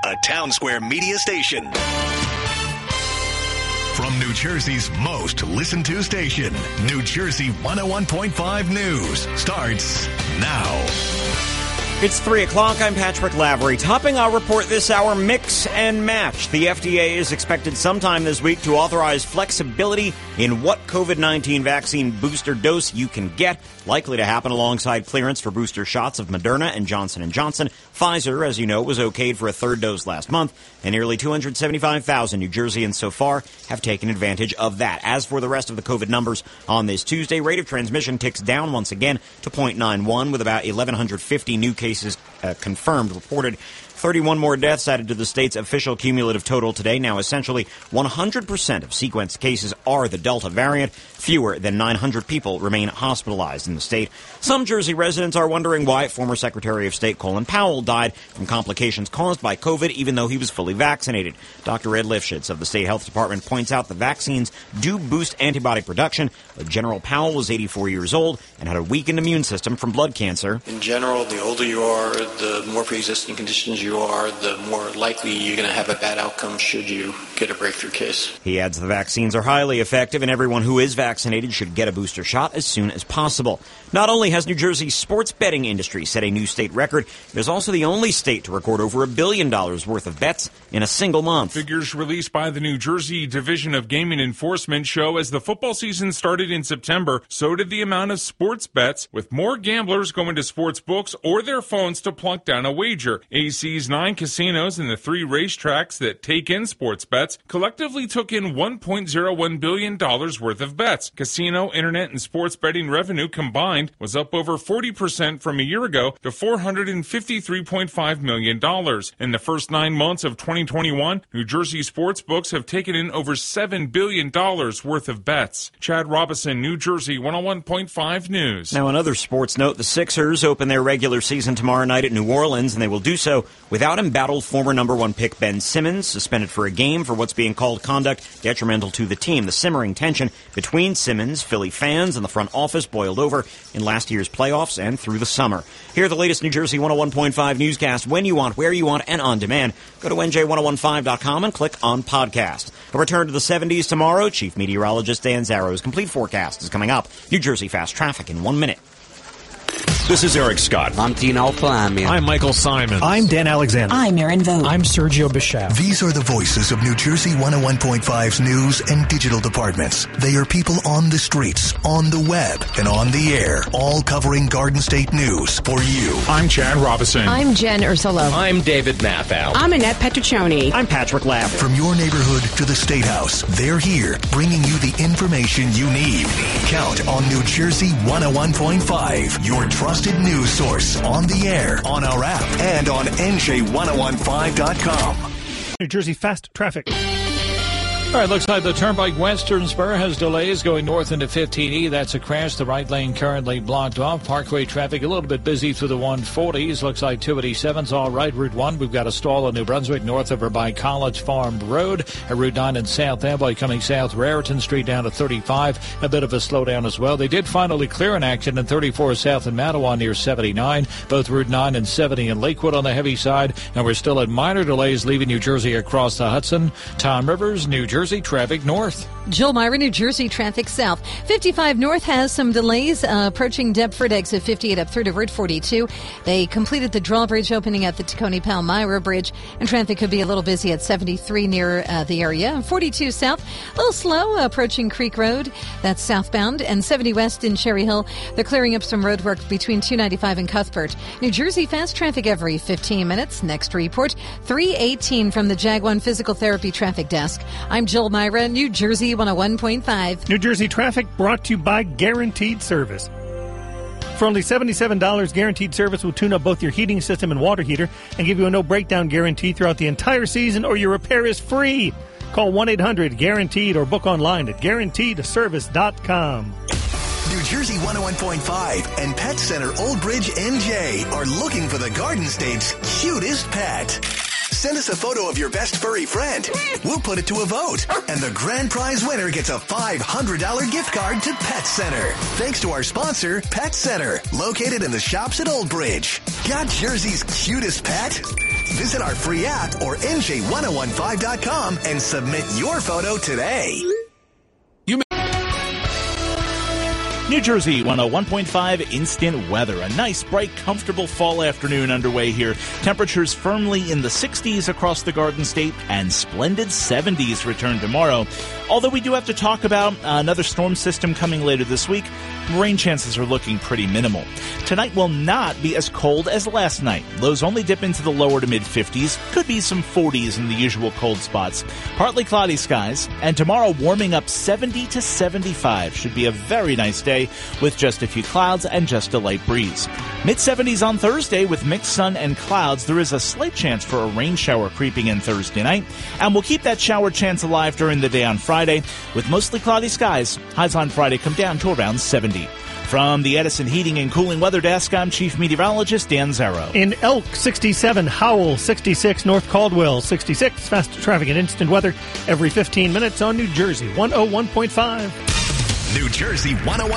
a Town Square media station. From New Jersey's most listened to station, New Jersey 101.5 News starts now. It's 3 o'clock. I'm Patrick Lavery. Topping our report this hour, mix and match. The FDA is expected sometime this week to authorize flexibility in what COVID-19 vaccine booster dose you can get. Likely to happen alongside clearance for booster shots of Moderna and Johnson & Johnson. Pfizer, as you know, was okayed for a third dose last month, and nearly 275,000 New Jerseyans so far have taken advantage of that. As for the rest of the COVID numbers on this Tuesday, rate of transmission ticks down once again to 0.91 with about 1,150 new cases confirmed reported. 31 more deaths added to the state's official cumulative total today. Now, essentially, 100% of sequenced cases are the Delta variant. Fewer than 900 people remain hospitalized in the state. Some Jersey residents are wondering why former Secretary of State Colin Powell died from complications caused by COVID, even though he was fully vaccinated. Dr. Ed Lifshitz of the State Health Department points out the vaccines do boost antibody production, but General Powell was 84 years old and had a weakened immune system from blood cancer. In general, the older you are, the more pre-existing conditions you are, the more likely you're going to have a bad outcome should you get a breakthrough case. He adds the vaccines are highly effective and everyone who is vaccinated should get a booster shot as soon as possible. Not only has New Jersey's sports betting industry set a new state record, it is also the only state to record over $1 billion worth of bets in a single month. Figures released by the New Jersey Division of Gaming Enforcement show as the football season started in September, so did the amount of sports bets, with more gamblers going to sports books or their phones to plunk down a wager. AC's 9 casinos and the 3 racetracks that take in sports bets collectively took in $1.01 billion worth of bets. Casino, internet, and sports betting revenue combined was up over 40% from a year ago to $453.5 million. In the first 9 months of 2021, New Jersey sports books have taken in over $7 billion worth of bets. Chad Robinson, New Jersey 101.5 News. Now, another sports note, the Sixers open their regular season tomorrow night at New Orleans, and they will do so without embattled former number 1 pick Ben Simmons, suspended for a game for what's being called conduct detrimental to the team. The simmering tension between Simmons, Philly fans, and the front office boiled over in last year's playoffs and through the summer. Hear the latest New Jersey 101.5 newscast when you want, where you want, and on demand. Go to NJ1015.com and click on podcast. A return to the 70s tomorrow. Chief Meteorologist Dan Zarrow's complete forecast is coming up. New Jersey fast traffic in 1 minute. This is Eric Scott. I'm Tino Palami. I'm Michael Simon. I'm Dan Alexander. I'm Erin Vogt. I'm Sergio Bichette. These are the voices of New Jersey 101.5's news and digital departments. They are people on the streets, on the web, and on the air, all covering Garden State news for you. I'm Chad Robinson. I'm Jen Ursulo. I'm David Matthau. I'm Annette Petruccioni. I'm Patrick Lavery. From your neighborhood to the State House, they're here bringing you the information you need. Count on New Jersey 101.5, your trusted news source on the air, on our app, and on NJ1015.com. New Jersey fast traffic. All right, looks like the Turnpike Western Spur has delays going north into 15E. That's a crash. The right lane currently blocked off. Parkway traffic a little bit busy through the 140s. Looks like 287's all right. Route 1, we've got a stall in New Brunswick north of or by College Farm Road. Route 9 in South Amboy coming south Raritan Street down to 35. A bit of a slowdown as well. They did finally clear an accident in 34 south in Matawan near 79. Both Route 9 and 70 in Lakewood on the heavy side. And we're still at minor delays leaving New Jersey across the Hudson. Tom Rivers, New Jersey traffic north. Jill Myra, New Jersey traffic south. 55 north has some delays approaching Deptford, exit 58 up through to Route 42. They completed the drawbridge opening at the Tacony-Palmyra Bridge, and traffic could be a little busy at 73 near the area. 42 south, a little slow approaching Creek Road. That's southbound. And 70 west in Cherry Hill. They're clearing up some road work between 295 and Cuthbert. New Jersey fast traffic every 15 minutes. Next report, 318 from the Jag1 Physical Therapy Traffic Desk. I'm Jill Myra, New Jersey 101.5. New Jersey traffic brought to you by Guaranteed Service. For only $77, Guaranteed Service will tune up both your heating system and water heater and give you a no-breakdown guarantee throughout the entire season, or your repair is free. Call 1-800-GUARANTEED or book online at GuaranteedService.com. New Jersey 101.5 and Pet Center Old Bridge NJ are looking for the Garden State's cutest pet. Send us a photo of your best furry friend. We'll put it to a vote. And the grand prize winner gets a $500 gift card to Pet Center. Thanks to our sponsor, Pet Center, located in the shops at Old Bridge. Got Jersey's cutest pet? Visit our free app or NJ1015.com and submit your photo today. New Jersey 101.5 instant weather. A nice, bright, comfortable fall afternoon underway here. Temperatures firmly in the 60s across the Garden State and splendid 70s return tomorrow. Although we do have to talk about another storm system coming later this week, rain chances are looking pretty minimal. Tonight will not be as cold as last night. Lows only dip into the lower to mid 50s. Could be some 40s in the usual cold spots. Partly cloudy skies. And tomorrow warming up 70 to 75. Should be a very nice day with just a few clouds and just a light breeze. Mid-70s on Thursday with mixed sun and clouds. There is a slight chance for a rain shower creeping in Thursday night. And we'll keep that shower chance alive during the day on Friday with mostly cloudy skies. Highs on Friday come down to around 70. From the Edison Heating and Cooling Weather Desk, I'm Chief Meteorologist Dan Zarrow. In Elk, 67, Howell, 66, North Caldwell, 66. Fast traffic and instant weather every 15 minutes on New Jersey 101.5. New Jersey 101.